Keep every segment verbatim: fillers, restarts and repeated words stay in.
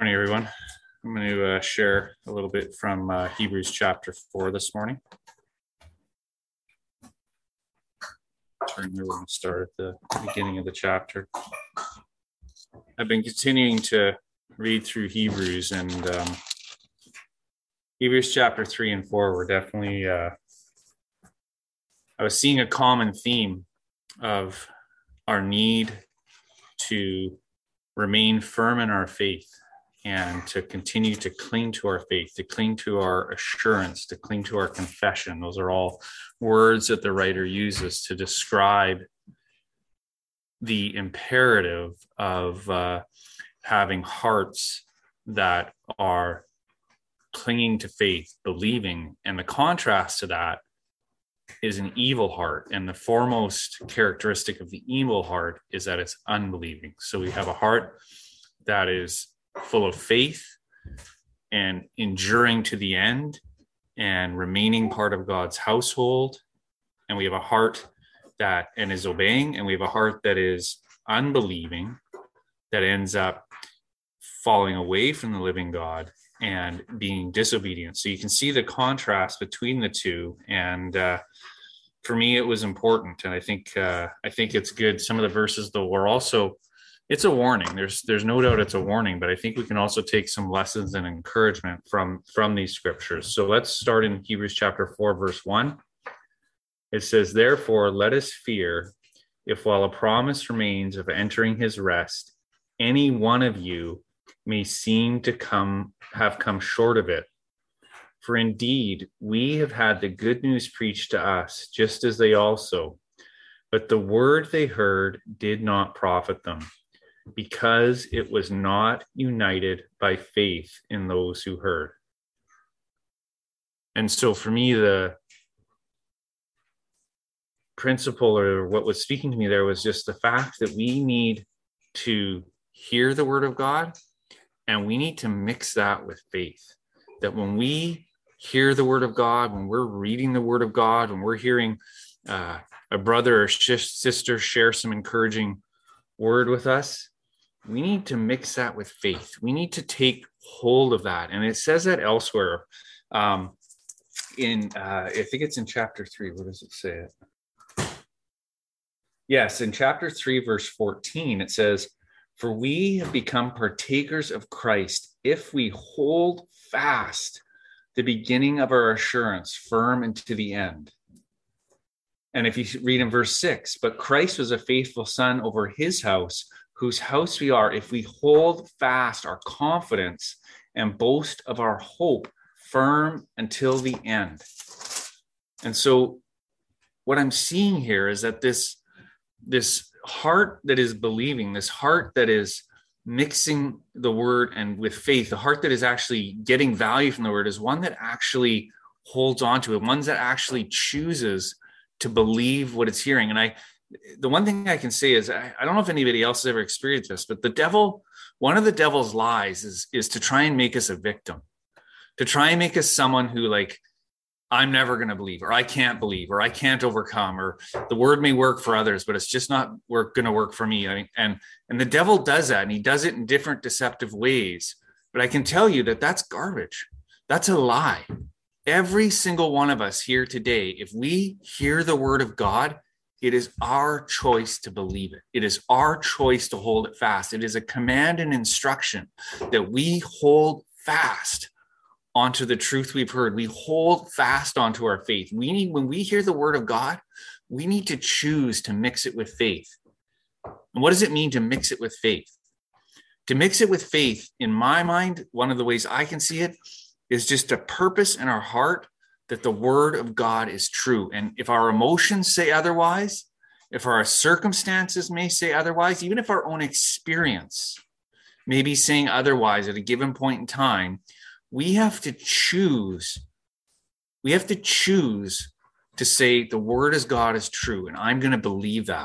Morning, everyone. I'm going to uh, share a little bit from uh, Hebrews chapter four this morning. Turn here, we're going to start at the beginning of the chapter. I've been continuing to read through Hebrews, and um, Hebrews chapter three and four were definitely, uh, I was seeing a common theme of our need to remain firm in our faith and to continue to cling to our faith, to cling to our assurance, to cling to our confession. Those are all words that the writer uses to describe the imperative of uh, having hearts that are clinging to faith, believing. And the contrast to that is an evil heart. And the foremost characteristic of the evil heart is that it's unbelieving. So we have a heart that is full of faith and enduring to the end and remaining part of God's household. And we have a heart that and is obeying, and we have a heart that is unbelieving, that ends up falling away from the living God and being disobedient. So you can see the contrast between the two. And uh, for me, it was important. And I think uh, I think it's good. Some of the verses, though, were also It's a warning. There's there's no doubt it's a warning, but I think we can also take some lessons and encouragement from, from these scriptures. So let's start in Hebrews chapter four, verse one. It says, "Therefore, let us fear, if while a promise remains of entering his rest, any one of you may seem to come have come short of it. For indeed, we have had the good news preached to us, just as they also. But the word they heard did not profit them, because it was not united by faith in those who heard." And so for me, the principle, or what was speaking to me there, was just the fact that we need to hear the word of God, and we need to mix that with faith. That when we hear the word of God, when we're reading the word of God, when we're hearing uh, a brother or sh- sister share some encouraging word with us, we need to mix that with faith. We need to take hold of that. And it says that elsewhere. Um, in uh, I think it's in chapter three. Where does it say it? Yes, in chapter three, verse fourteen, it says, "For we have become partakers of Christ if we hold fast the beginning of our assurance firm into the end." And if you read in verse six, "But Christ was a faithful son over his house, whose house we are, if we hold fast our confidence and boast of our hope firm until the end." And so what I'm seeing here is that this, this heart that is believing, this heart that is mixing the word and with faith, the heart that is actually getting value from the word, is one that actually holds on to it, one that actually chooses to believe what it's hearing. And I, the one thing I can say is, I, I don't know if anybody else has ever experienced this, but the devil, one of the devil's lies is, is to try and make us a victim, to try and make us someone who, like, I'm never going to believe, or I can't believe, or I can't overcome, or the word may work for others, but it's just not work, going to work for me. I mean, and, and the devil does that, and he does it in different deceptive ways. But I can tell you that that's garbage. That's a lie. Every single one of us here today, if we hear the word of God, it is our choice to believe it. It is our choice to hold it fast. It is a command and instruction that we hold fast onto the truth we've heard. We hold fast onto our faith. We need, when we hear the word of God, we need to choose to mix it with faith. And what does it mean to mix it with faith? To mix it with faith, in my mind, one of the ways I can see it is just a purpose in our heart that the word of God is true. And if our emotions say otherwise, if our circumstances may say otherwise, even if our own experience may be saying otherwise at a given point in time, we have to choose. We have to choose to say the word of God is true, and I'm going to believe that.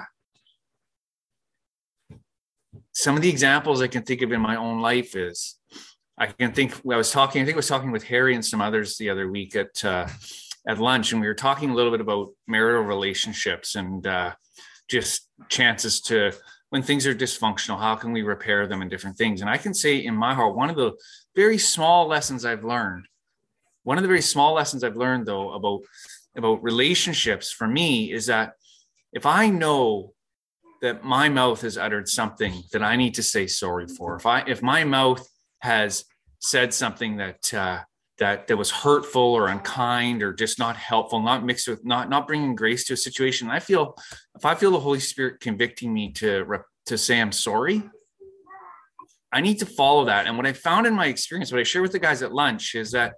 Some of the examples I can think of in my own life is, I can think, I was talking, I think I was talking with Harry and some others the other week at uh, at lunch, and we were talking a little bit about marital relationships and uh, just chances to when things are dysfunctional, how can we repair them and different things? And I can say in my heart, one of the very small lessons I've learned, one of the very small lessons I've learned though about, about relationships for me is that if I know that my mouth has uttered something that I need to say sorry for, if I, if my mouth has said something that, uh, that that was hurtful or unkind or just not helpful, not mixed with, not not bringing grace to a situation, I feel, if I feel the Holy Spirit convicting me to to say I'm sorry, I need to follow that. And what I found in my experience, what I share with the guys at lunch, is that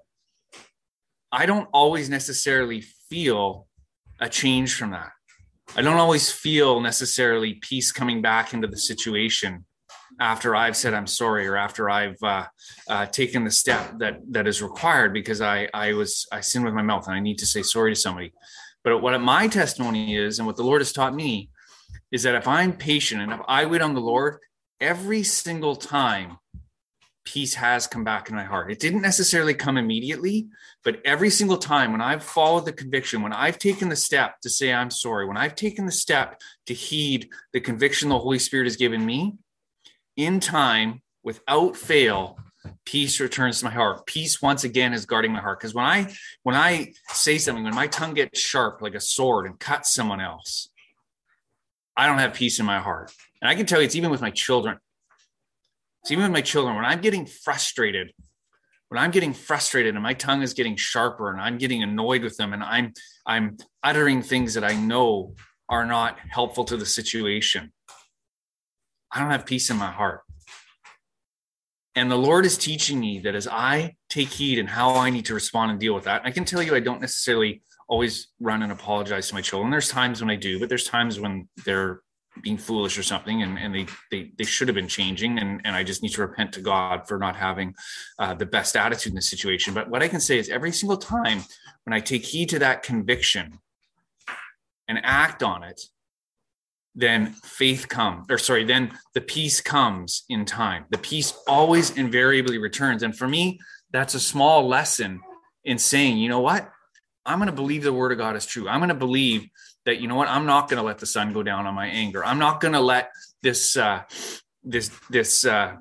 I don't always necessarily feel a change from that. I don't always feel necessarily peace coming back into the situation after I've said I'm sorry, or after I've uh, uh, taken the step that that is required, because I I was I sinned with my mouth and I need to say sorry to somebody. But what my testimony is, and what the Lord has taught me, is that if I'm patient and if I wait on the Lord, every single time peace has come back in my heart. It didn't necessarily come immediately, but every single time when I've followed the conviction, when I've taken the step to say I'm sorry, when I've taken the step to heed the conviction the Holy Spirit has given me, in time, without fail, peace returns to my heart. Peace once again is guarding my heart. Because when I when I say something, when my tongue gets sharp like a sword and cuts someone else, I don't have peace in my heart. And I can tell you, it's even with my children. It's even with my children. When I'm getting frustrated, when I'm getting frustrated and my tongue is getting sharper and I'm getting annoyed with them and I'm I'm uttering things that I know are not helpful to the situation, I don't have peace in my heart. And the Lord is teaching me that as I take heed in how I need to respond and deal with that, I can tell you I don't necessarily always run and apologize to my children. There's times when I do, but there's times when they're being foolish or something, and, and they, they they should have been changing, and, and I just need to repent to God for not having uh, the best attitude in the situation. But what I can say is every single time when I take heed to that conviction and act on it, then faith comes, or sorry, then the peace comes in time. The peace always invariably returns. And for me, that's a small lesson in saying, you know what? I'm going to believe the word of God is true. I'm going to believe that, you know what? I'm not going to let the sun go down on my anger. I'm not going to let this, uh, this, this, uh,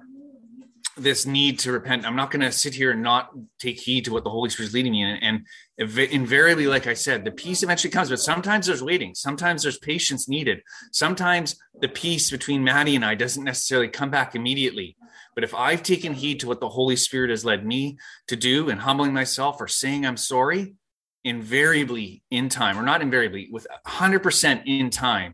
this need to repent. I'm not going to sit here and not take heed to what the Holy Spirit is leading me in. And invariably, like I said, the peace eventually comes, but sometimes there's waiting. Sometimes there's patience needed. Sometimes the peace between Maddie and I doesn't necessarily come back immediately. But if I've taken heed to what the Holy Spirit has led me to do and humbling myself or saying I'm sorry, invariably in time, or not invariably, with one hundred percent in time,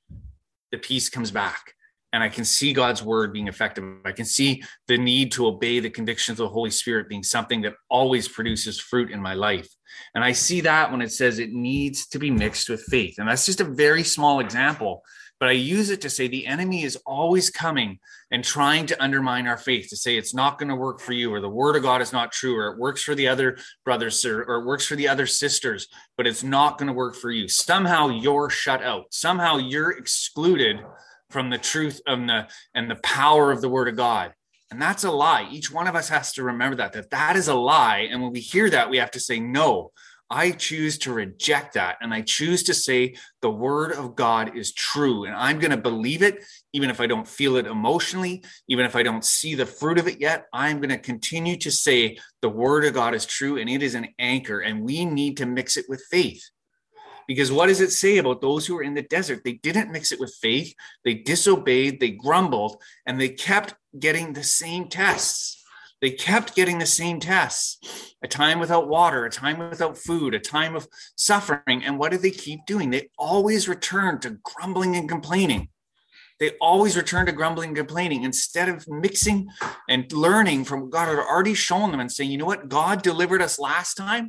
the peace comes back. And I can see God's word being effective. I can see the need to obey the convictions of the Holy Spirit being something that always produces fruit in my life. And I see that when it says it needs to be mixed with faith. And that's just a very small example, but I use it to say the enemy is always coming and trying to undermine our faith, to say it's not going to work for you, or the word of God is not true, or it works for the other brothers, or, or it works for the other sisters, but it's not going to work for you. Somehow you're shut out. Somehow you're excluded from the truth and the, and the power of the word of God. And that's a lie. Each one of us has to remember that, that that is a lie. And when we hear that, we have to say, no, I choose to reject that. And I choose to say the word of God is true. And I'm going to believe it, even if I don't feel it emotionally, even if I don't see the fruit of it yet. I'm going to continue to say the word of God is true, and it is an anchor, and we need to mix it with faith. Because what does it say about those who were in the desert? They didn't mix it with faith. They disobeyed, they grumbled, and they kept getting the same tests. They kept getting the same tests. A time without water, a time without food, a time of suffering. And what did they keep doing? They always returned to grumbling and complaining. They always returned to grumbling and complaining instead of mixing and learning from what God had already shown them and saying, you know what? God delivered us last time.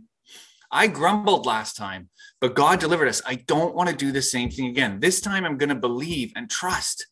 I grumbled last time, but God delivered us. I don't want to do the same thing again. This time I'm going to believe and trust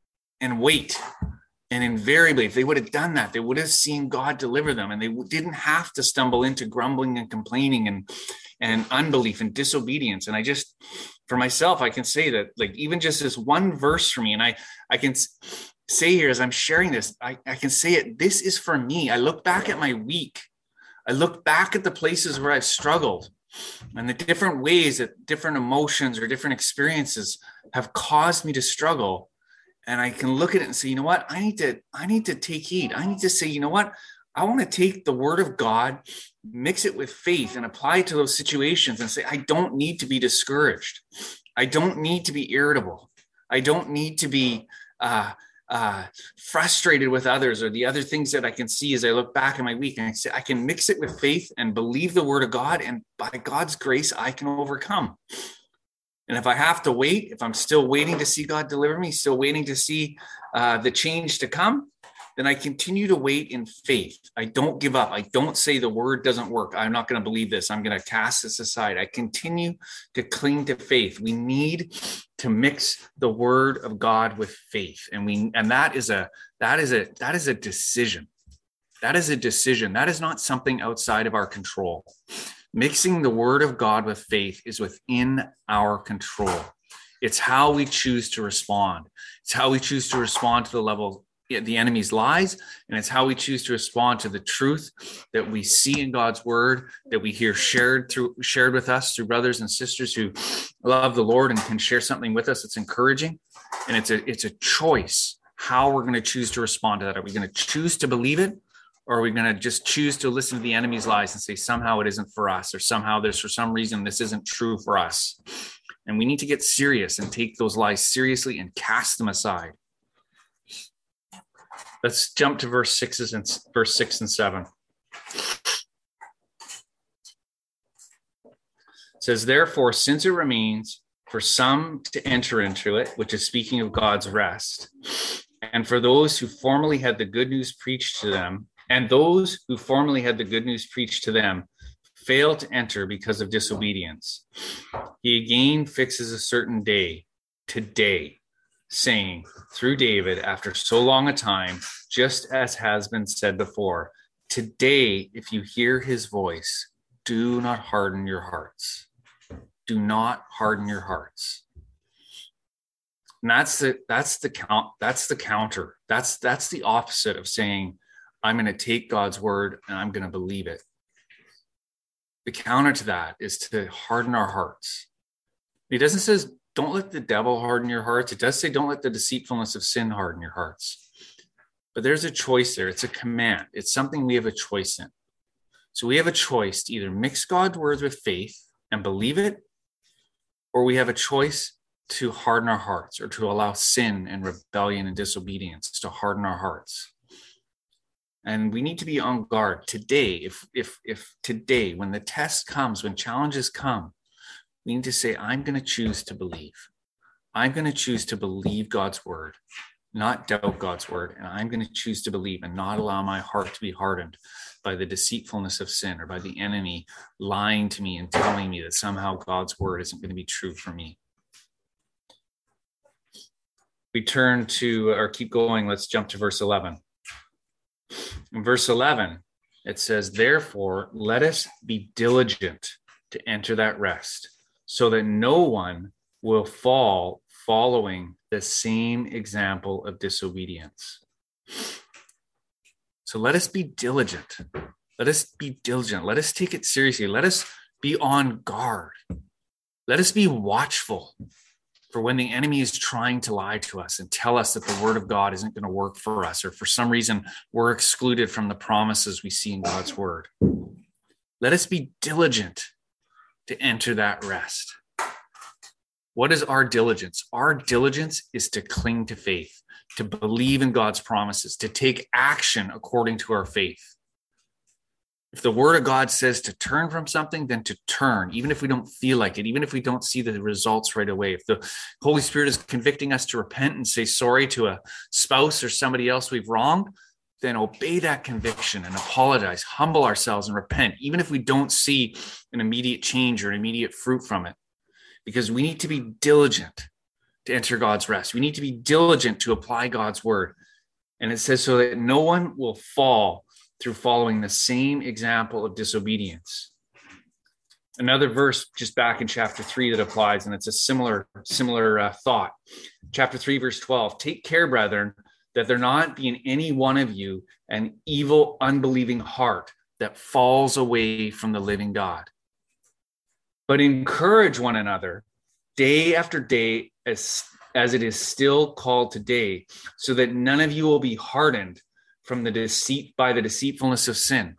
and wait. And invariably, if they would have done that, they would have seen God deliver them, and they didn't have to stumble into grumbling and complaining and, and unbelief and disobedience. And I just, for myself, I can say that, like, even just this one verse for me, and I, I can say here as I'm sharing this, I, I can say it, this is for me. I look back at my week. I look back at the places where I've struggled and the different ways that different emotions or different experiences have caused me to struggle. And I can look at it and say, you know what? I need to, I need to take heed. I need to say, you know what? I want to take the word of God, mix it with faith, and apply it to those situations and say, I don't need to be discouraged. I don't need to be irritable. I don't need to be uh, uh, frustrated with others or the other things that I can see as I look back in my week. And I say, I can mix it with faith and believe the word of God. And by God's grace, I can overcome. And if I have to wait, if I'm still waiting to see God deliver me, still waiting to see uh, the change to come, then I continue to wait in faith. I don't give up. I don't say the word doesn't work. I'm not going to believe this. I'm going to cast this aside. I continue to cling to faith. We need to mix the word of God with faith. And we, and that is a, that is a, that is a decision. That is a decision. That is not something outside of our control. Mixing the word of God with faith is within our control. It's how we choose to respond. It's how we choose to respond to the level the enemy's lies, and it's how we choose to respond to the truth that we see in God's word, that we hear shared through shared with us through brothers and sisters who love the Lord and can share something with us that's encouraging. And it's a it's a choice how we're going to choose to respond to that. Are we going to choose to believe it, or are we going to just choose to listen to the enemy's lies and say somehow it isn't for us, or somehow there's for some reason this isn't true for us? And we need to get serious and take those lies seriously and cast them aside. Let's jump to verse sixes and verse six and seven. It says, therefore, since it remains for some to enter into it, which is speaking of God's rest, and for those who formerly had the good news preached to them, and those who formerly had the good news preached to them failed to enter because of disobedience, he again fixes a certain day, today, saying through David, after so long a time, just as has been said before, today, if you hear his voice, do not harden your hearts. Do not harden your hearts. And that's the that's the count. That's the counter. That's that's the opposite of saying, I'm going to take God's word and I'm going to believe it. The counter to that is to harden our hearts. He doesn't say, don't let the devil harden your hearts. It does say, don't let the deceitfulness of sin harden your hearts. But there's a choice there. It's a command. It's something we have a choice in. So we have a choice to either mix God's words with faith and believe it, or we have a choice to harden our hearts, or to allow sin and rebellion and disobedience to harden our hearts. And we need to be on guard today. If, if, if today, when the test comes, when challenges come, we need to say, I'm going to choose to believe. I'm going to choose to believe God's word, not doubt God's word. And I'm going to choose to believe and not allow my heart to be hardened by the deceitfulness of sin, or by the enemy lying to me and telling me that somehow God's word isn't going to be true for me. We turn to, or keep going, let's jump to verse eleven. In verse eleven, it says, therefore, let us be diligent to enter that rest, so that no one will fall following the same example of disobedience. So let us be diligent. Let us be diligent. Let us take it seriously. Let us be on guard. Let us be watchful for when the enemy is trying to lie to us and tell us that the word of God isn't going to work for us, or for some reason we're excluded from the promises we see in God's word. Let us be diligent to enter that rest. What is our diligence? Our diligence is to cling to faith, to believe in God's promises, to take action according to our faith. If the word of God says to turn from something, then to turn, even if we don't feel like it, even if we don't see the results right away. If the Holy Spirit is convicting us to repent and say sorry to a spouse or somebody else we've wronged, then obey that conviction and apologize, humble ourselves and repent, even if we don't see an immediate change or an immediate fruit from it. Because we need to be diligent to enter God's rest. We need to be diligent to apply God's word. And it says so that no one will fall through following the same example of disobedience. Another verse just back in chapter three that applies, and it's a similar, similar uh, thought. Chapter three, verse twelve, take care, brethren, that there not be in any one of you an evil, unbelieving heart that falls away from the living God. But encourage one another day after day, as as it is still called today, so that none of you will be hardened from the deceit by the deceitfulness of sin.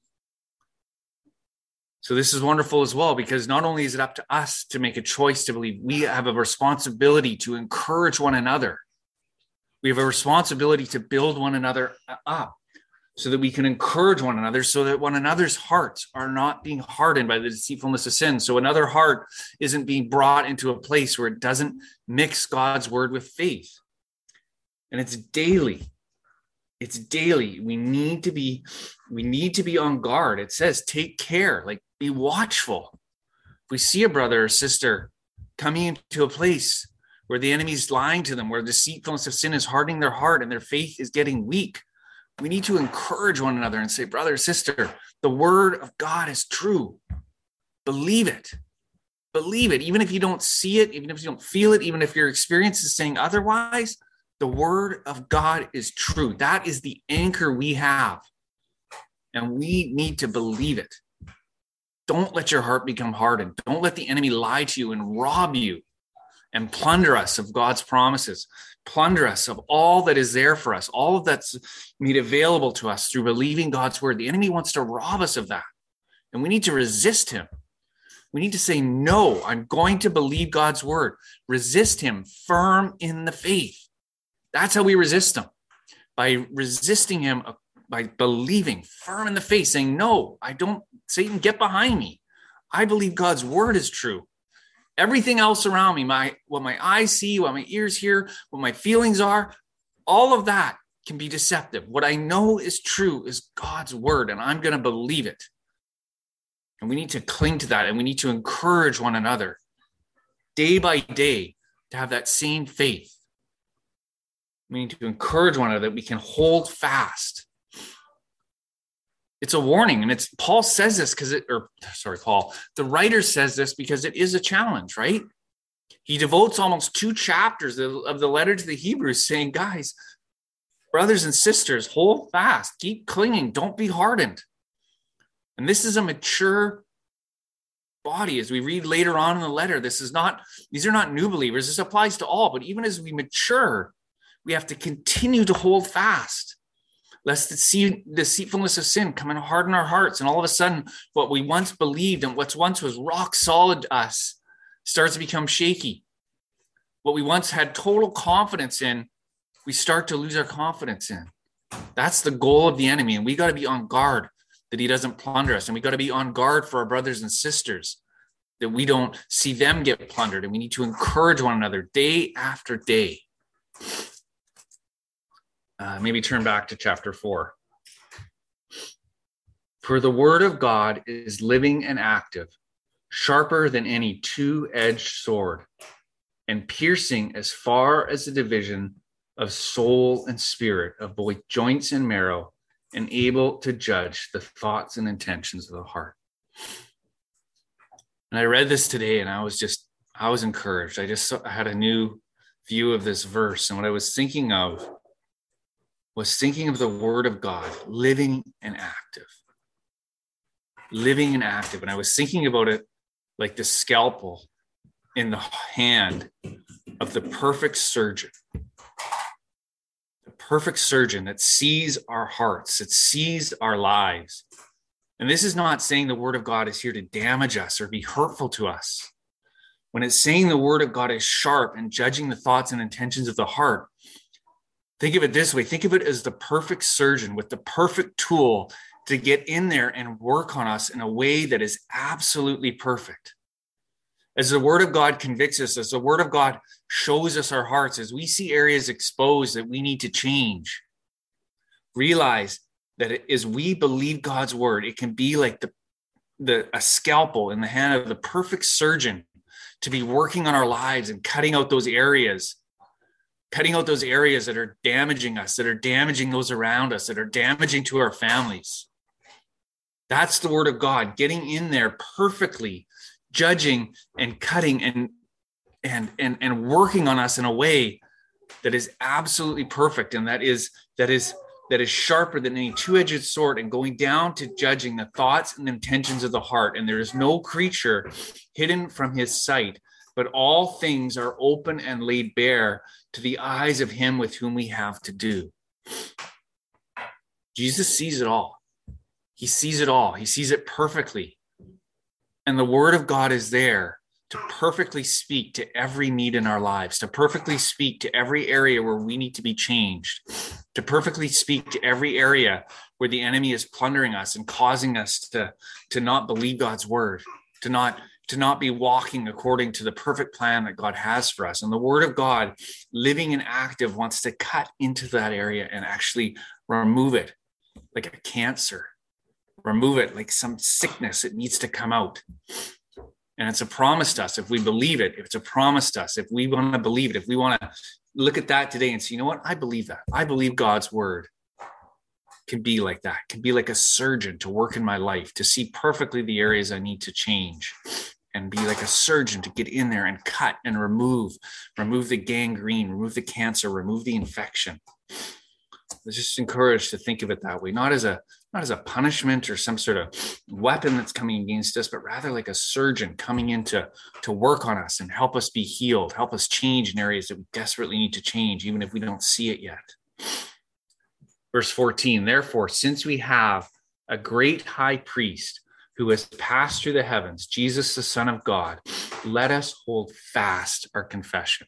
So this is wonderful as well, because not only is it up to us to make a choice to believe, we have a responsibility to encourage one another. We have a responsibility to build one another up so that we can encourage one another, so that one another's hearts are not being hardened by the deceitfulness of sin. So another heart isn't being brought into a place where it doesn't mix God's word with faith. And it's daily. It's daily. We need to be, we need to be on guard. It says, take care, like be watchful. If we see a brother or sister coming into a place where the enemy's lying to them, where the deceitfulness of sin is hardening their heart and their faith is getting weak, we need to encourage one another and say, brother, sister, the word of God is true. Believe it. Believe it. Even if you don't see it, even if you don't feel it, even if your experience is saying otherwise, the word of God is true. That is the anchor we have. And we need to believe it. Don't let your heart become hardened. Don't let the enemy lie to you and rob you and plunder us of God's promises, plunder us of all that is there for us, all of that's made available to us through believing God's word. The enemy wants to rob us of that, and we need to resist him. We need to say, no, I'm going to believe God's word. Resist him, firm in the faith. That's how we resist him, by resisting him, by believing, firm in the faith, saying, no, I don't, Satan, get behind me. I believe God's word is true. Everything else around me, my what my eyes see, what my ears hear, what my feelings are, all of that can be deceptive. What I know is true is God's word, and I'm going to believe it. And we need to cling to that, and we need to encourage one another day by day to have that same faith. We need to encourage one another that we can hold fast. It's a warning, and it's Paul says this because it, or sorry, Paul, the writer says this because it is a challenge, right? He devotes almost two chapters of, of the letter to the Hebrews saying, guys, brothers and sisters, hold fast, keep clinging, don't be hardened. And this is a mature body. As we read later on in the letter, this is not, these are not new believers. This applies to all, but even as we mature, we have to continue to hold fast, lest the deceitfulness of sin come and harden our hearts. And all of a sudden, what we once believed and what once was rock solid to us starts to become shaky. What we once had total confidence in, we start to lose our confidence in. That's the goal of the enemy. And we got to be on guard that he doesn't plunder us. And we got to be on guard for our brothers and sisters, that we don't see them get plundered. And we need to encourage one another day after day. Uh, maybe turn back to chapter four. For the word of God is living and active, sharper than any two-edged sword, and piercing as far as the division of soul and spirit, of both joints and marrow, and able to judge the thoughts and intentions of the heart. And I read this today, and I was just, I was encouraged. I just I had a new view of this verse, and what I was thinking of was thinking of the word of God, living and active. Living and active. And I was thinking about it like the scalpel in the hand of the perfect surgeon. The perfect surgeon that sees our hearts, that sees our lives. And this is not saying the word of God is here to damage us or be hurtful to us. When it's saying the word of God is sharp and judging the thoughts and intentions of the heart, think of it this way. Think of it as the perfect surgeon with the perfect tool to get in there and work on us in a way that is absolutely perfect. As the word of God convicts us, as the word of God shows us our hearts, as we see areas exposed that we need to change, realize that as we believe God's word, it can be like the, the a scalpel in the hand of the perfect surgeon to be working on our lives and cutting out those areas cutting out those areas that are damaging us, that are damaging those around us, that are damaging to our families. That's the word of God, getting in there perfectly, judging and cutting and, and, and, and working on us in a way that is absolutely perfect. And that is, that is, that is sharper than any two-edged sword, and going down to judging the thoughts and intentions of the heart. And there is no creature hidden from his sight, but all things are open and laid bare to the eyes of him with whom we have to do. Jesus sees it all. He sees it all. He sees it perfectly. And the word of God is there to perfectly speak to every need in our lives, to perfectly speak to every area where we need to be changed, to perfectly speak to every area where the enemy is plundering us and causing us to, to not believe God's word, to not, to not be walking according to the perfect plan that God has for us. And the word of God, living and active, wants to cut into that area and actually remove it like a cancer, remove it like some sickness. It needs to come out. And it's a promise to us if we believe it, if it's a promise to us, if we want to believe it, if we want to look at that today and say, you know what, I believe that. I believe God's word can be like that, can be like a surgeon to work in my life, to see perfectly the areas I need to change, and be like a surgeon to get in there and cut and remove, remove the gangrene, remove the cancer, remove the infection. I was just encouraged to think of it that way, not as a not as a punishment or some sort of weapon that's coming against us, but rather like a surgeon coming in to, to work on us and help us be healed, help us change in areas that we desperately need to change, even if we don't see it yet. Verse fourteen, therefore, since we have a great high priest who has passed through the heavens, Jesus, the Son of God, let us hold fast our confession.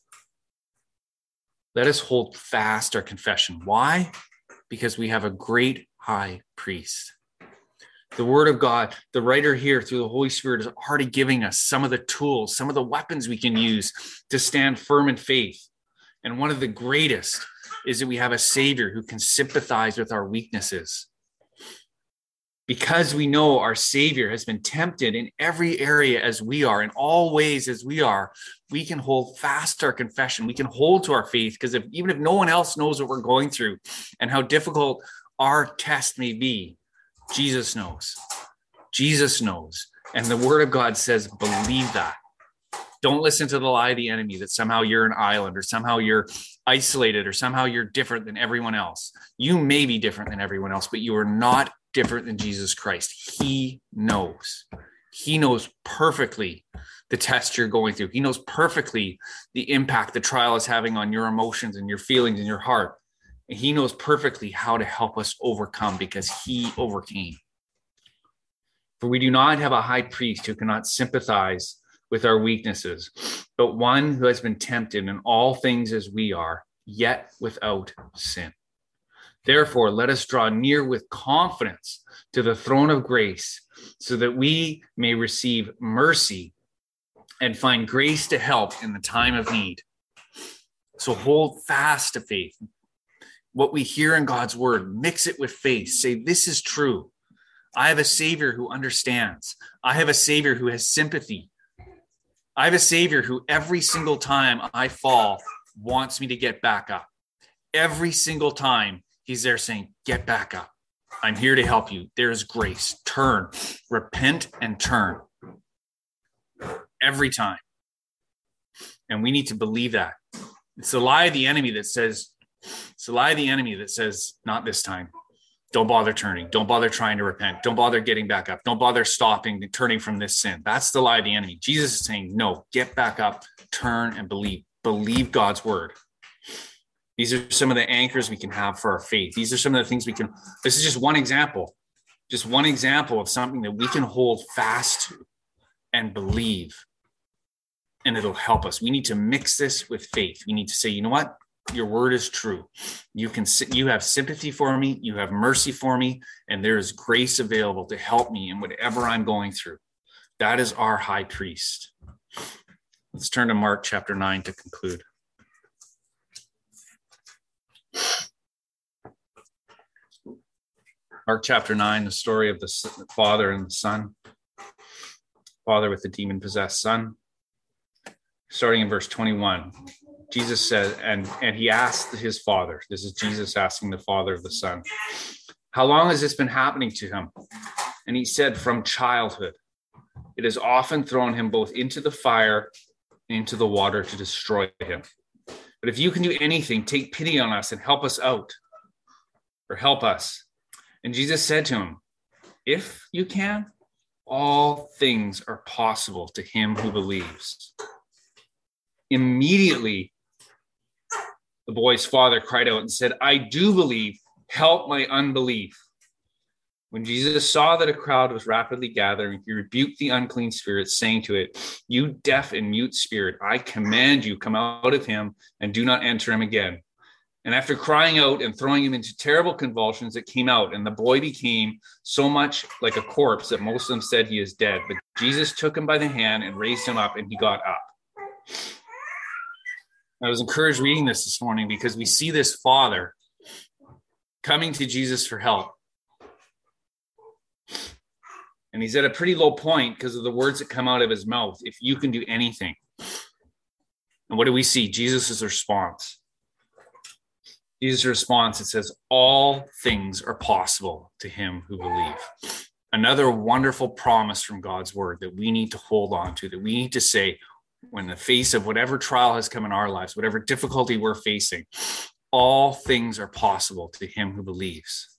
Let us hold fast our confession. Why? Because we have a great high priest. The word of God, the writer here through the Holy Spirit is already giving us some of the tools, some of the weapons we can use to stand firm in faith. And one of the greatest is that we have a Savior who can sympathize with our weaknesses. Because we know our Savior has been tempted in every area as we are, in all ways as we are, we can hold fast our confession. We can hold to our faith, because if, even if no one else knows what we're going through and how difficult our test may be, Jesus knows. Jesus knows. And the word of God says, believe that. Don't listen to the lie of the enemy that somehow you're an island or somehow you're isolated or somehow you're different than everyone else. You may be different than everyone else, but you are not different than Jesus Christ. He knows. He knows perfectly the test you're going through. He knows perfectly the impact the trial is having on your emotions and your feelings and your heart. And he knows perfectly how to help us overcome, because he overcame. For we do not have a high priest who cannot sympathize with our weaknesses, but one who has been tempted in all things as we are, yet without sin. Therefore, let us draw near with confidence to the throne of grace, so that we may receive mercy and find grace to help in the time of need. So hold fast to faith. What we hear in God's word, mix it with faith. Say, this is true. I have a Savior who understands. I have a Savior who has sympathy. I have a Savior who every single time I fall wants me to get back up. Every single time he's there saying, get back up. I'm here to help you. There is grace. Turn, repent, and turn. Every time. And we need to believe that. It's the lie of the enemy that says, it's the lie of the enemy that says, not this time. Don't bother turning. Don't bother trying to repent. Don't bother getting back up. Don't bother stopping and turning from this sin. That's the lie of the enemy. Jesus is saying, no, get back up, turn, and believe. Believe God's word. These are some of the anchors we can have for our faith. These are some of the things we can, this is just one example, just one example of something that we can hold fast to and believe, and it'll help us. We need to mix this with faith. We need to say, you know what? Your word is true. You can, you have sympathy for me. You have mercy for me. And there is grace available to help me in whatever I'm going through. That is our high priest. Let's turn to Mark chapter nine to conclude. Mark chapter nine, the story of the father and the son. Father with the demon-possessed son. Starting in verse twenty-one. Jesus said, and, and he asked his father, this is Jesus asking the father of the son, how long has this been happening to him? And he said, from childhood. It has often thrown him both into the fire and into the water to destroy him. But if you can do anything, take pity on us and help us out, or help us. And Jesus said to him, if you can, all things are possible to him who believes. Immediately, the boy's father cried out and said, I do believe, help my unbelief. When Jesus saw that a crowd was rapidly gathering, he rebuked the unclean spirit, saying to it, you deaf and mute spirit, I command you, come out of him and do not enter him again. And after crying out and throwing him into terrible convulsions, it came out, and the boy became so much like a corpse that most of them said he is dead. But Jesus took him by the hand and raised him up, and he got up. I was encouraged reading this this morning because we see this father coming to Jesus for help. And he's at a pretty low point because of the words that come out of his mouth. If you can do anything. And what do we see? Jesus' response. Jesus' response, it says, all things are possible to him who believe. Another wonderful promise from God's word that we need to hold on to, that we need to say when the face of whatever trial has come in our lives, whatever difficulty we're facing, all things are possible to him who believes.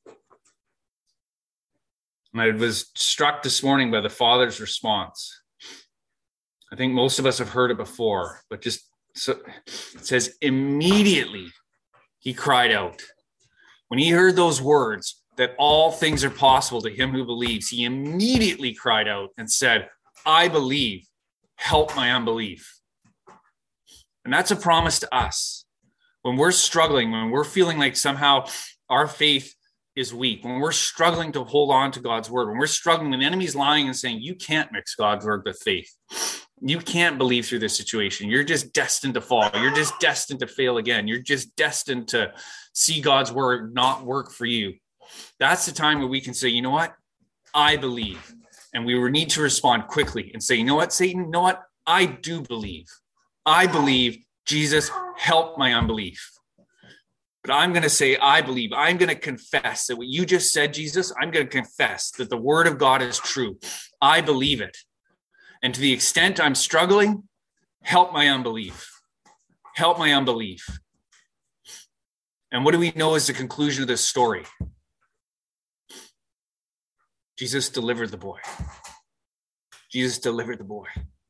And I was struck this morning by the father's response. I think most of us have heard it before, but just so it says immediately he cried out. When he heard those words, that all things are possible to him who believes, he immediately cried out and said, I believe, help my unbelief. And that's a promise to us. When we're struggling, when we're feeling like somehow our faith is weak, when we're struggling to hold on to God's word, when we're struggling, when the enemy's lying and saying, you can't mix God's word with faith. You can't believe through this situation. You're just destined to fall. You're just destined to fail again. You're just destined to see God's word not work for you. That's the time where we can say, you know what? I believe. And we need to respond quickly and say, you know what, Satan? You know what? I do believe. I believe. Jesus, help my unbelief. But I'm going to say, I believe. I'm going to confess that what you just said, Jesus, I'm going to confess that the word of God is true. I believe it. And to the extent I'm struggling, help my unbelief. Help my unbelief. And what do we know is the conclusion of this story? Jesus delivered the boy. Jesus delivered the boy.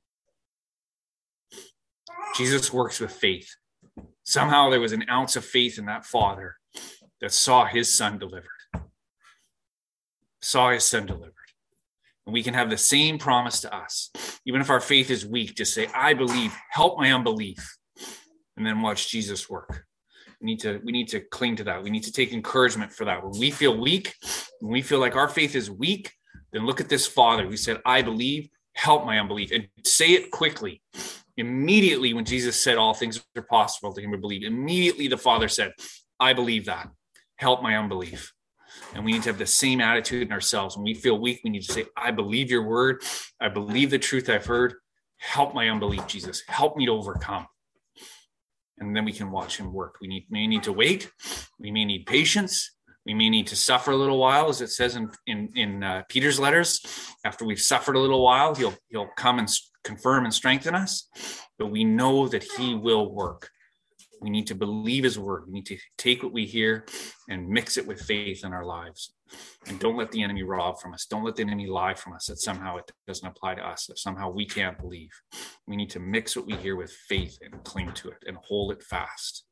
Jesus works with faith. Somehow there was an ounce of faith in that father that saw his son delivered. Saw his son delivered. And we can have the same promise to us, even if our faith is weak, to say, I believe, help my unbelief, and then watch Jesus work. We need to, we need to cling to that. We need to take encouragement for that. When we feel weak, when we feel like our faith is weak, then look at this father who said, I believe, help my unbelief, and say it quickly. Immediately when Jesus said all things are possible to him who believe, immediately the father said, I believe that, help my unbelief. And we need to have the same attitude in ourselves. When we feel weak, we need to say, I believe your word. I believe the truth I've heard. Help my unbelief, Jesus. Help me to overcome. And then we can watch him work. We need, may need to wait. We may need patience. We may need to suffer a little while, as it says in, in, in uh, Peter's letters. After we've suffered a little while, he'll, he'll come and confirm and strengthen us. But we know that he will work. We need to believe his word. We need to take what we hear and mix it with faith in our lives. And don't let the enemy rob from us. Don't let the enemy lie from us that somehow it doesn't apply to us, that somehow we can't believe. We need to mix what we hear with faith and cling to it and hold it fast.